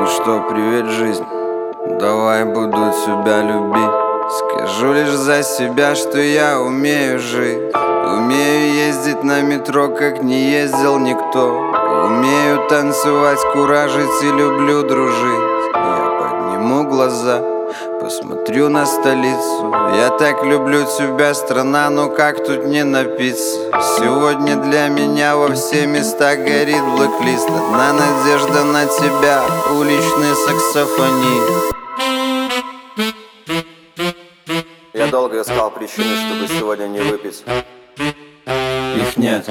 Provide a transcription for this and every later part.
Ну что, привет, жизнь, давай буду тебя любить. Скажу лишь за себя, что я умею жить. Умею ездить на метро, как не ездил никто. Умею танцевать, куражить и люблю дружить. Я подниму глаза, посмотрю на столицу. Я так люблю тебя, страна, ну как тут не напиться? Сегодня для меня во все места горит блэк-лист. Одна надежда на тебя, уличный саксофонист. Я долго искал причины, чтобы сегодня не выпить. Их нет.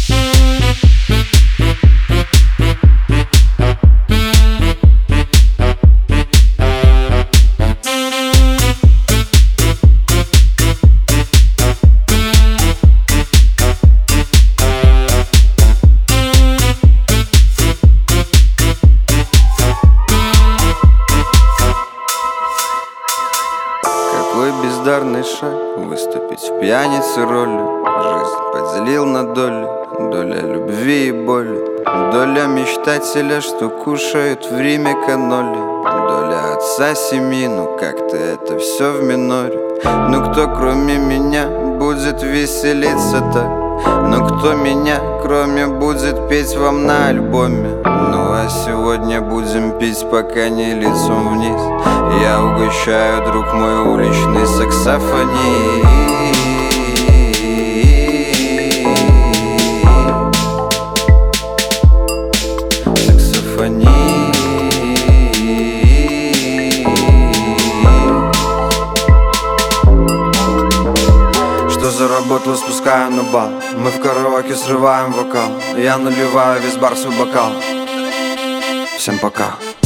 Какой бездарный шаг выступить в пьянице ролью. Жизнь поделил на доли, доля любви и боли. Доля мечтателя, что кушают в Риме каноли. Доля отца семьи, ну как-то это все в миноре. Ну кто кроме меня будет веселиться так? Но кто меня кроме будет петь вам на альбоме? Ну а сегодня будем пить, пока не лицом вниз. Я угощаю, друг мой, уличный саксофонист. Что заработал, спускаю на бал. Мы в караоке срываем вокал. Я наливаю весь бар свой бокал. Всем пока.